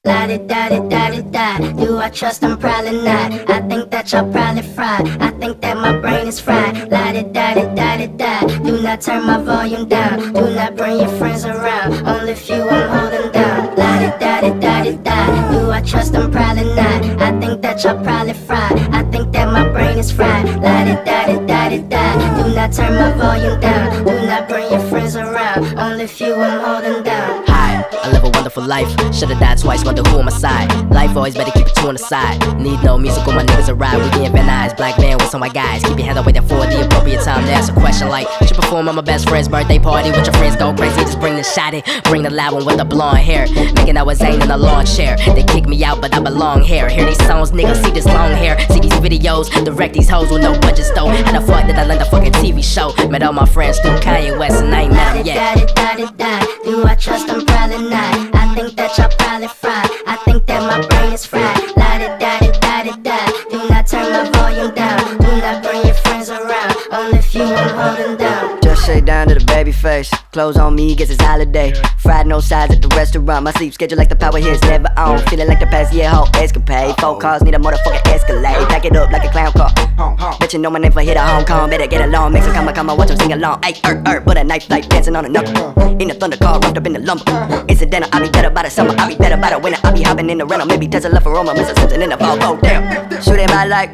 La di da di da di da. Do I trust? I'm probably not. I think that y'all probably fried. I think that my brain is fried. La di da di da di da. Do not turn my volume down. Do not bring your friends around. Only few I'm holding down. La di da di da di da. Do I trust? I'm probably not. I think that y'all probably fried. I think that my brain is fried. La di da di da di da. Do not turn my volume down. Do not bring your friends around. Only few I'm holding down. Hi, I live a wonderful life. Should've died twice, wonder who on my side. Life always better keep it two on the side. Need no music on my niggas arrive. We being Van Nuys, black man with some white guys. Keep your hands up waiting for the appropriate time to ask a question like, should perform at my best friend's birthday party with your friends go crazy. Just bring the shotty, bring the loud one with the blonde hair. Making I was ain't in a lawn chair. They kick me out, but I belong here. Hear these songs, niggas, see this long hair. See these videos, direct these hoes with no budgets though. How the fuck did I land a fucking TV show? Met all my friends through Kanye West and I ain't met him yet. Do I trust? I'm probably not. I think that y'all probably fried. I think that my brain is fried. La di da di da di da. Do not turn my volume down. Do not bring your friends around. Only few I'm holding down. Just shake down to the baby face. Clothes on me, guess it's holiday. Fried no sides at the restaurant. My sleep schedule like the power here is never on. Feeling like the past year whole escapade. 4 cars need a motherfucking Escalade. Pack it up like a clown car. Bet you know my name for hit a Hong Kong. Better get along, make some come watch them sing along. Ay, but a knife like dancing on a knuckle. In the thunder car, wrapped up in the lumber. Incidental, I be better by the summer. I be better by the winter. I be hopping in the rental. Maybe Tesla for Roma. Mr. Simpson in the fall. Oh damn. Shooting by like,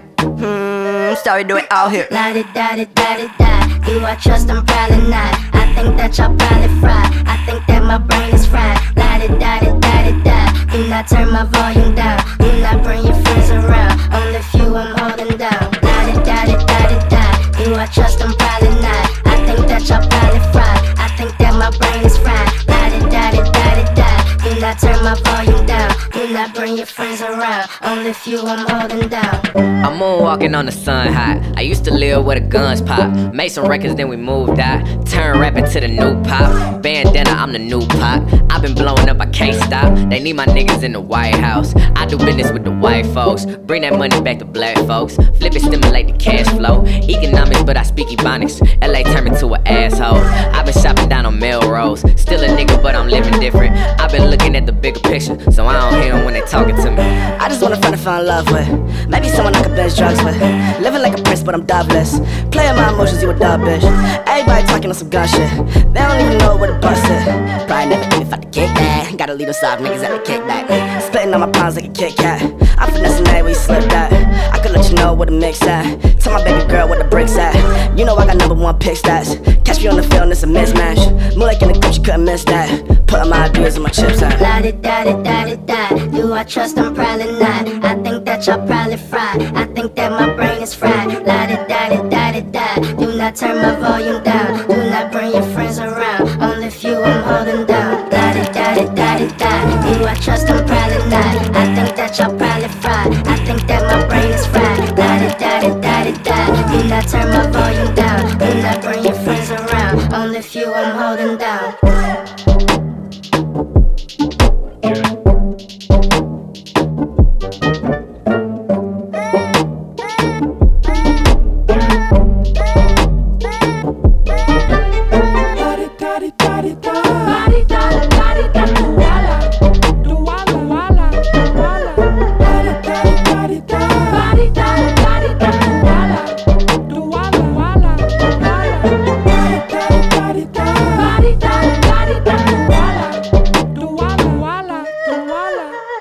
sorry, do it all here. La di da di da di da. Do I trust? I'm probably not. I think that y'all probably fried. I think that my brain is fried. La di da di da di da. Do not turn my volume down. Do not bring your friends around. Only few I'm holding down. La di da di da di da. Do I trust? I'm probably not. I think that y'all probably fried. I think that my brain is fried. La di da di da di da. Do not turn my volume down. Do not bring your friends around. Only few I'm holding down. I'm moonwalking on the sun hot. I used to live where the guns pop. Made some records, then we moved out. Turned rapping to the new pop. Bandana, I'm the new pop. I've been blowing up, I can't stop. They need my niggas in the White House. I do business with the white folks. Bring that money back to black folks. Flip it, stimulate the cash flow. Economics, but I speak Ebonics. LA turned me to an asshole. I've been shopping down on Melrose. Still a nigga, but I'm living different. I've been looking at the bigger picture, so I don't hear them when they talking to me. I just want a friend to fall in love with. Maybe someone I could binge drugs with. Living like a prince, but I'm jobless. Playing my emotions, you a dub bitch. Everybody talking on some gun shit. They don't even know where the bus is. Probably never give me fuck the kick that. Gotta leave them soft niggas at the kickback. Splitting all my pounds like a Kit Kat. I'm finessing that where you slip that. I could let you know where the mix at. Tell my baby girl where the bricks at. You know I got #1 pick stats. Catch me on the field and it's a mismatch. More like in the coach, you couldn't miss that. Putting my ideas and my chips at. La di da di da di da. Do I trust? I'm probably not. I think that y'all probably fried. I think that my brain is fried. La di da di da di da. Do not turn my volume down. Do not bring your friends around. Only few I'm holding down. La di da di da di da. Do I trust? I'm probably not. I think that y'all probably fried. I think that my brain is fried. La di da di da di da. Do not turn my volume down. Do not bring your friends around. Only few I'm holding down.